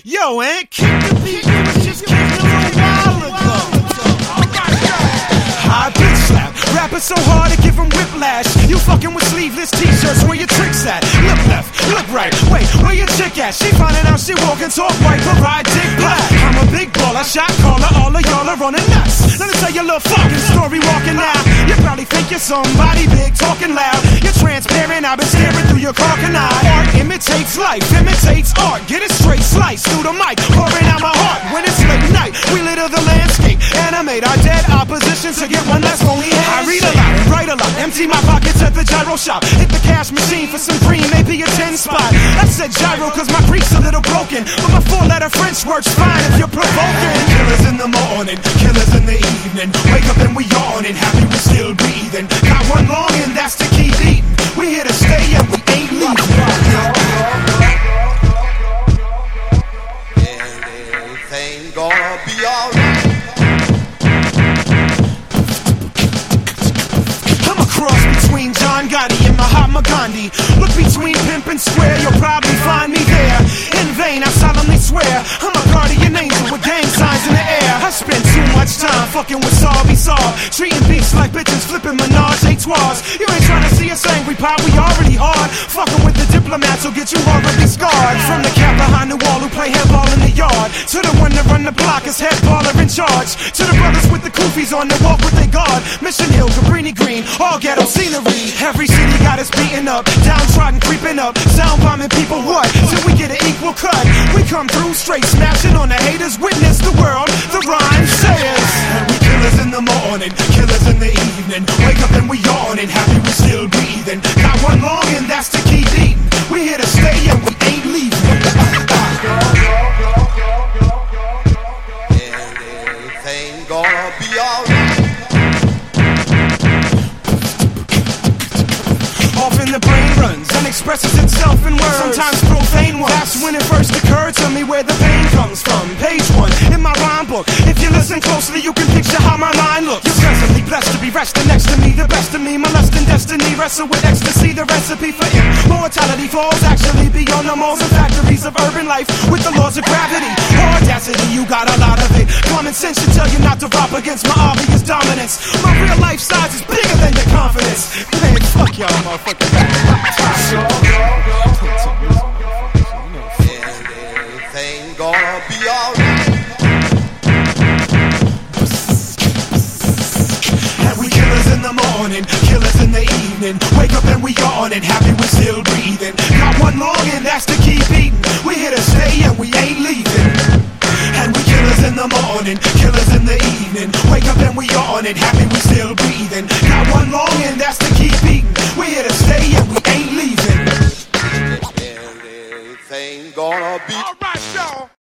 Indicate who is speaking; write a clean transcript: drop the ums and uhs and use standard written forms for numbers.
Speaker 1: Yo, Aunt, kick the beat. You was just kicking a little while ago. High bitch slap. Rapping so hard to give him whiplash. You fucking with sleeveless t-shirts. Where your tricks at? Look left, look right. Wait, where your chick at? She finding out she walk and talk white, but ride dick black. I'm a big baller, shot caller. All of y'all are running nuts. Let me tell you a little fucking story walking now. You probably think you're somebody big, talking loud. You're transparent, I've been staring through your crocodile. Art imitates life, imitates art. Get it straight, slice through the mic, pouring out my heart. When it's late night, we litter the landscape. Animate our dead opposition to get one less phony handshake. I read a lot, write a lot, empty my pockets at the gyro shop. Hit the cash machine for some green, maybe a 10 spot. I said gyro cause my Greek's a little broken, but my 4-letter French works fine if you're provoking. Killers in the morning, killers in the evening. Wake up and we yawning, happy we still breathing. Got one long and that's to keep eating. We here to stay and we ain't leaving.
Speaker 2: Everything gonna be alright.
Speaker 1: I'm a cross between John Gotti and Mahatma Gandhi. Look between Pimp and Square, you'll probably find me there. In vain, I solemnly swear, I'm a guardian angel with gang signs in the air. I spend too much time fucking with Sorby Saw, treating beats like bitches, flipping menage a trois. You ain't trying to see us angry, pop, we already hard. Fucking with the diplomats will get you already scarred. From the cat behind the wall who play headball in the yard, to the one that run the block as head baller in charge, to the brothers with the koofies on the walk with their guard. Mission Hill, Cabrini Green, all ghetto scenery. Every city got us beaten up, downtrodden creeping up, sound bombing people what? Till we get an equal cut. We come through straight smashing on the haters, witness the world, the rhyme says. And we killers in the morning, killers in the evening. Wake up and we yawning, happy we still breathing. Got one long and that's to keep eating. We here to stay and we ain't leaving.
Speaker 2: Everything gonna be alright.
Speaker 1: Often the brain runs and expresses itself in words, sometimes profane ones. That's when it first occurred to me where the pain comes from. Page 1 in my rhyme book. If you listen closely, you can picture how my mind looks. You're presently blessed to be resting next to me, the best of me, molesting destiny, wrestle with ecstasy. The recipe for immortality falls actually beyond the malls and factories of urban life with the laws of gravity. Audacity, you got a lot of it. Common sense should tell you not to rob against my obvious dominance. My real life size is bigger than your confidence. Man, fuck y'all, motherfucker.
Speaker 2: Everything gonna be alright.
Speaker 1: And we killers in the morning, killers in the evening. Wake up and we yawning, happy we still breathing. Got one long and that's to keep eating. We here to stay and we ain't leaving. And we killers in the morning, killers in the evening. Wake up and we yawning, happy we still breathing. Got one long and that's to keep eating. We here to stay and we ain't leaving.
Speaker 2: Everything gonna be alright, y'all.